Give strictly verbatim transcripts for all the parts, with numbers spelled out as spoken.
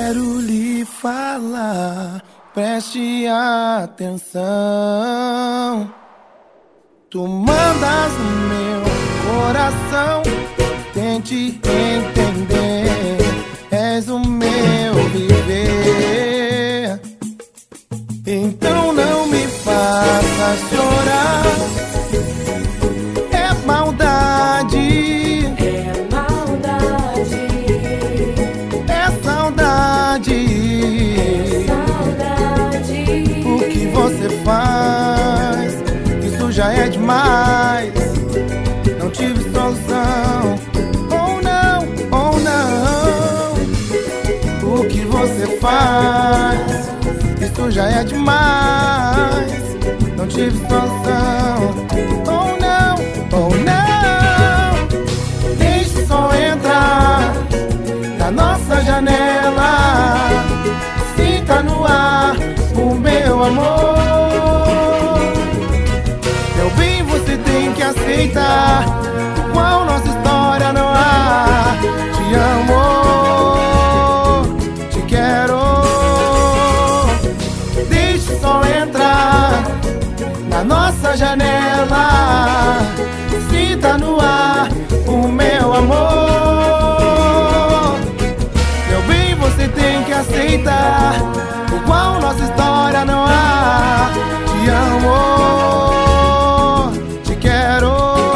Quero lhe falar, preste atenção. Tu mandas no meu coração, tente entender. És o meu viver. Então não me faça chorar. É maldade, é maldade, é saudade, é saudade. O que você faz, isso já é demais. Não tive solução. Ou não, ou não. O que você faz, isso já é demais. Não tive solução. Ou não, ou não. Deixe o sol entrar na nossa janela. Sinta no ar o meu amor. Meu bem, você tem que aceitar. Igual nossa história não há. Te amo, te quero. Deixe o sol entrar na nossa janela. Sinta no ar o meu amor. Meu bem, você tem que aceitar. Igual nossa história não há. Te amo, te quero.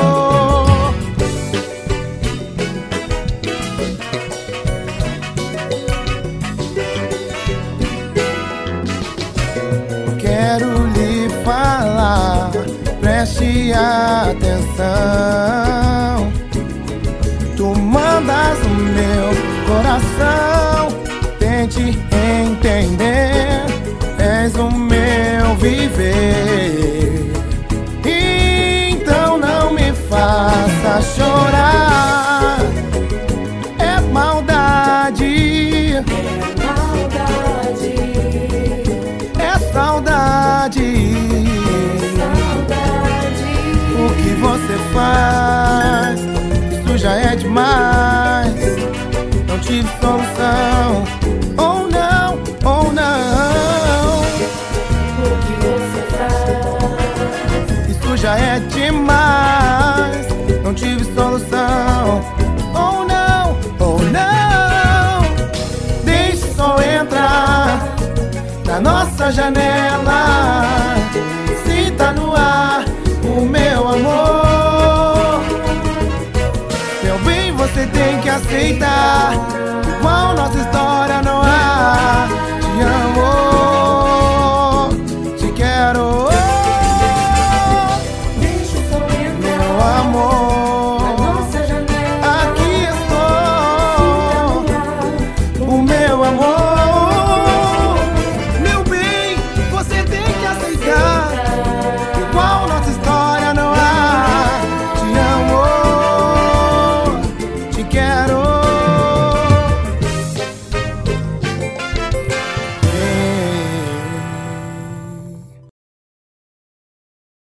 Quero lhe falar, preste atenção. Tu mandas no meu coração, tente entender. És o meu viver. Então não me faça chorar. É maldade, É maldade, é saudade, saudade. O que você faz, isso já é demais. Não tive solução. Ou não, ou não. O que você faz, Isso já é demais. Não tive solução. Ou não, ou não. Deixe o sol entrar na nossa janela. Sinta no ar o meu amor. Meu bem, você tem que aceitar. Igual nossa história não há. Te amo.